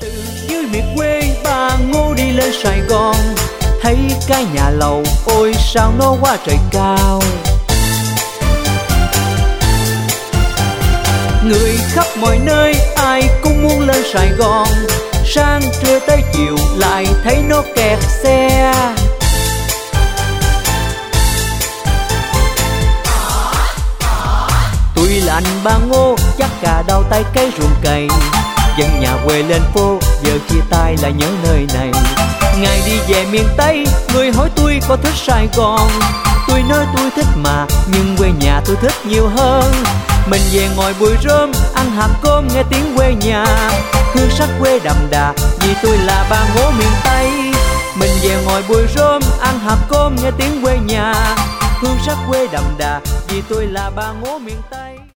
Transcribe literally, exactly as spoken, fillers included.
Từ dưới miệt quê bà Ngô đi lên Sài Gòn, thấy cái nhà lầu ôi sao nó quá trời cao. Người khắp mọi nơi ai cũng muốn lên Sài Gòn, sáng trưa tới chiều lại thấy nó kẹt xe. Tôi là anh ba Ngô chắc cả đau tay cái ruộng cày, dân nhà quê lên phố giờ chia tay lại nhớ nơi này. Ngày đi về miền Tây người hỏi tôi có thích Sài Gòn, tôi nói tôi thích mà nhưng quê nhà tôi thích nhiều hơn. Mình về ngồi bụi rơm ăn hạt cơm nghe tiếng quê nhà, hương sắc quê đậm đà vì tôi là ba Ngô miền Tây. Mình về ngồi bụi rơm ăn hạt cơm nghe tiếng quê nhà, hương sắc quê đậm đà vì tôi là ba Ngô miền Tây.